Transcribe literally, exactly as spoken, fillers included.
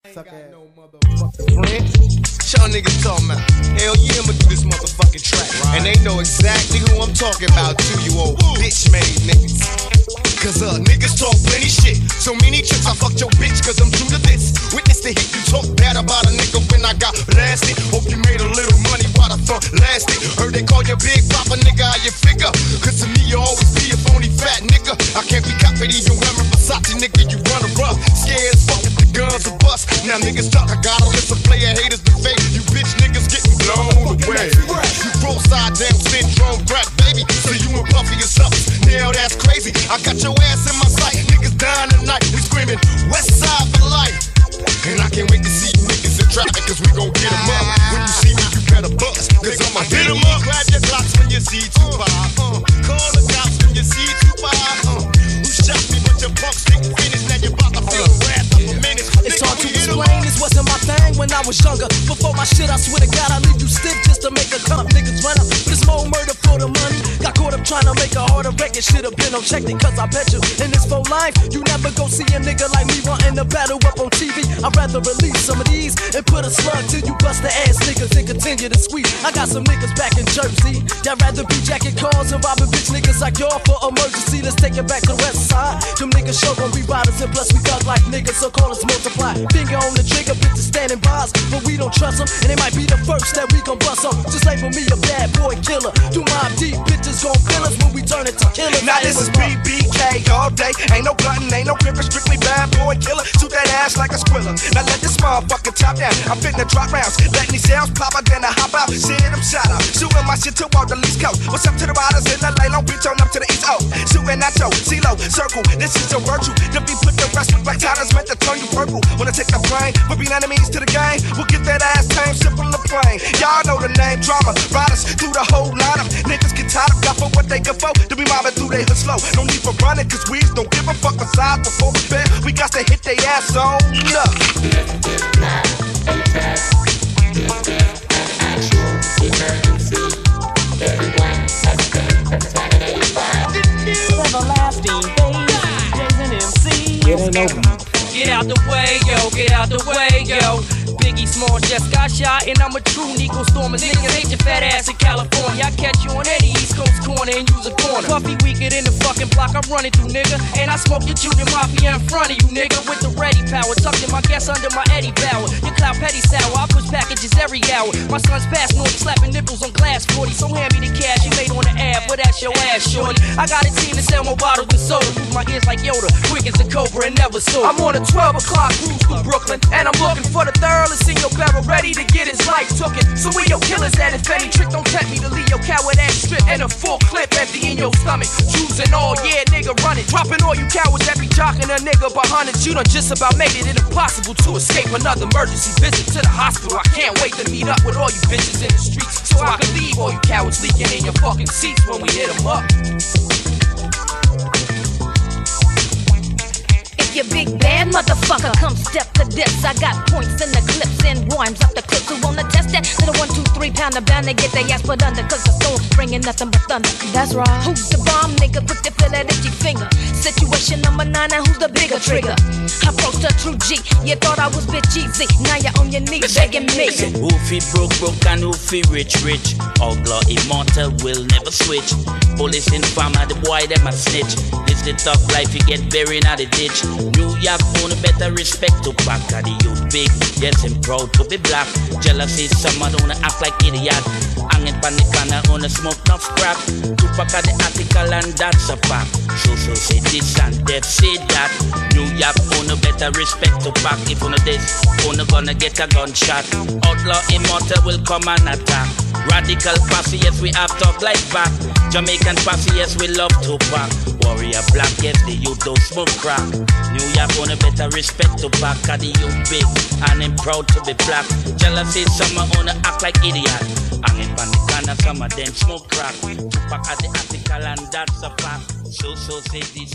Suck ass. No motherfucking friend. Y'all niggas talking about, hell yeah, I'ma do this motherfucking track. Right. And they know exactly who I'm talking about too, you old bitch made niggas. Cause uh, niggas talk plenty shit. So many tricks I fucked your bitch cause I'm true to this. Witness the hit, you talk bad about a nigga when I got blasted. Hope you made a little money while the thought lasted. Heard they call you big papa nigga, how you figure? Cause to me you always be a phony fat nigga. I can't be copied even wearing Versace nigga, you run a rough. Scared as fuck if the guns are bust. Now niggas talk, I got a list of player haters to fake. You bitch niggas getting blown away. You roll side down syndrome crack baby. So you and Puffy or something. Now that's crazy. I got your ass in my sight. Niggas dying tonight. We screaming West Side for life. And I can't wait to see you niggas in traffic. Cause we gon' get them up. When you see me you better bust. Cause I'ma hit them up. Grab your Glocks when you see Tupac. Uh, call the cops when you see Tupac. Uh, who shot me but your punks didn't finish. Now you about to feel the wrath of a minute. It's hard to explain, this wasn't my thing when I was younger. Before my shit, I swear to God, I leave you stiff just to make a come. Niggas run up, but it's more murder for the money. Got caught up trying to make a harder record. Should've been on check it, cause I bet you in this full life, you never go see a nigga like me wanting to battle up on T V. I'd rather release some of these and put a slug till you bust the ass niggas and continue to squeeze. I got some niggas back in Jersey that rather be jacking cars and robbing bitch niggas like y'all for emergency. Let's take it back to the west side. Them niggas show gon' be riders and plus we thug like niggas, so call us multiply. Finger on the trigger, bitches standing by us, but we don't trust them, and they might be the first that we gon' bust them. Just label me a bad boy killer. Do Mobb Deep, bitches gon' kill us when we turn it to killers. Now this is B B K all day. Ain't no glutton, ain't no crippin', strictly bad boy killer. Shoot that ass like a squiller. Now let this motherfucker top down. I'm finna drop rounds, letting these shells pop out, then I hop out. Shit, I'm shot out. Shooting my shit to all the East Coast. What's up to the riders in L A, Long Beach, on up to the East O. Shooting at yo, CeeLo, circle. This is your virtue. To be put the rest with black tires meant to turn you purple. Wanna take the plane, we'll be enemies to the game. We'll get that ass tame, simple and plain. Y'all know the name, drama. Riders through the whole lineup. Niggas get tired of got for what they can for. To be mobbing through they hood slow. No need for running, cause we don't give a fuck besides before we bed. We got to hit they ass on up. Everlasting bass, Jason M C. It ain't over. Get out the way, yo, get out the way, yo. Biggie Smalls just got shot, and I'm a true Nico Stormer. Niggas hate your fat ass in California. I catch you on any East Coast corner and use a corner. Puffy weaker than the fucking block I'm running through, nigga. And I smoke your junior mafia in front of you, nigga. With the ready power, tucked in my gas under my Eddie Bauer. Your cloud petty sour, I push packages every hour. My son's fast north, slapping nipples on glass forty. So hand me the cash you made on the ab, but that's your ass, shorty. I got a team to sell more bottles than soda. Move my ears like Yoda, quick as a cobra and never sober. I'm on a twelve o'clock cruise through Brooklyn, and I'm looking for the third in your barrel, ready to get his life tooken. So where your killers at? If any trick don't tempt me to leave your coward ass strip and a full clip empty in your stomach. Choosing all, yeah, nigga, run it. Dropping all you cowards that be jocking a nigga behind it. You done just about made it impossible to escape another emergency visit to the hospital. I can't wait to meet up with all you bitches in the streets, so I can leave all you cowards leaking in your fucking seats when we hit them up. You big bad motherfucker, come step to this. I got points in the clips and rhymes up the clips. Who wanna test that? Little one, two, three pounder bound to get their ass put under. Cause the soul bringing nothing but thunder. That's right. Who's the bomb nigga? Put the feel that itchy finger. Situation number nine, now who's the bigger trigger? Approach the true G. You thought I was bitch easy. Now you're on your knees begging me. Who fi broke, broke and who fi rich, rich. Outlaw immortal will never switch. Police informer, the boy them a snitch. This the tough life, you get buried in the ditch. New York own better respect to back of the youth big. Yes, I'm proud to be black. Jealousy, someone wanna act like idiot. Hanging pan the corner, wanna smoke enough scrap. Tupac at the article and that's a fact. So so say this and Def say that. New York own better respect to back. If on this, wanna gonna get a gunshot. Outlaw immortal will come and attack. Radical posse, yes, we have talk like back. Jamaican posse, yes, we love Tupac. Warrior black, yes, the youth don't smoke crack. New York want a better respect to back of the youth big, and I'm proud to be black. Jealousy, some wanna act like idiot. Hanging on the corner, some of them smoke crack. Tupac at the article and that's a fact. So so say this